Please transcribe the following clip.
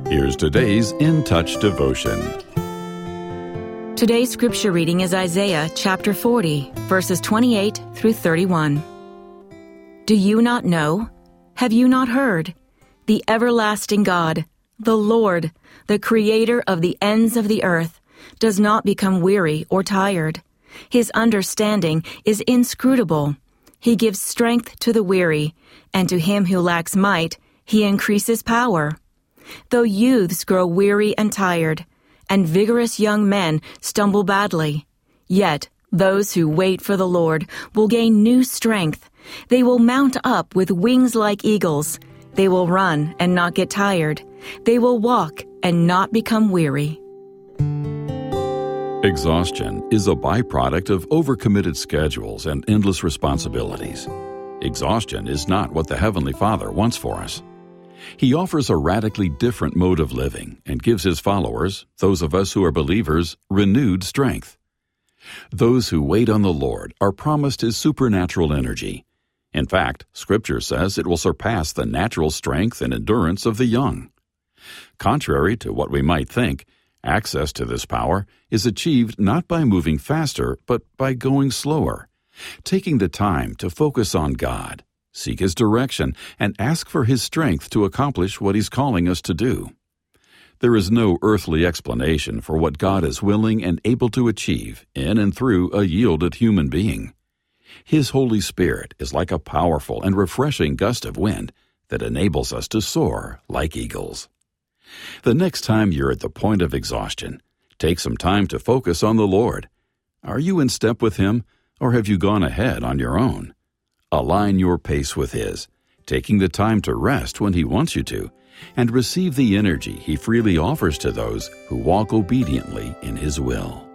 Here's today's In Touch devotion. Today's scripture reading is Isaiah chapter 40, verses 28 through 31. Do you not know? Have you not heard? The everlasting God, the Lord, the creator of the ends of the earth, does not become weary or tired. His understanding is inscrutable. He gives strength to the weary, and to him who lacks might, he increases power. Though youths grow weary and tired, and vigorous young men stumble badly, yet those who wait for the Lord will gain new strength. They will mount up with wings like eagles. They will run and not get tired. They will walk and not become weary. Exhaustion is a byproduct of overcommitted schedules and endless responsibilities. Exhaustion is not what the Heavenly Father wants for us. He offers a radically different mode of living and gives His followers, those of us who are believers, renewed strength. Those who wait on the Lord are promised His supernatural energy. In fact, Scripture says it will surpass the natural strength and endurance of the young. Contrary to what we might think, access to this power is achieved not by moving faster, but by going slower, taking the time to focus on God, seek His direction, and ask for His strength to accomplish what He's calling us to do. There is no earthly explanation for what God is willing and able to achieve in and through a yielded human being. His Holy Spirit is like a powerful and refreshing gust of wind that enables us to soar like eagles. The next time you're at the point of exhaustion, take some time to focus on the Lord. Are you in step with Him, or have you gone ahead on your own? Align your pace with His, taking the time to rest when He wants you to, and receive the energy He freely offers to those who walk obediently in His will.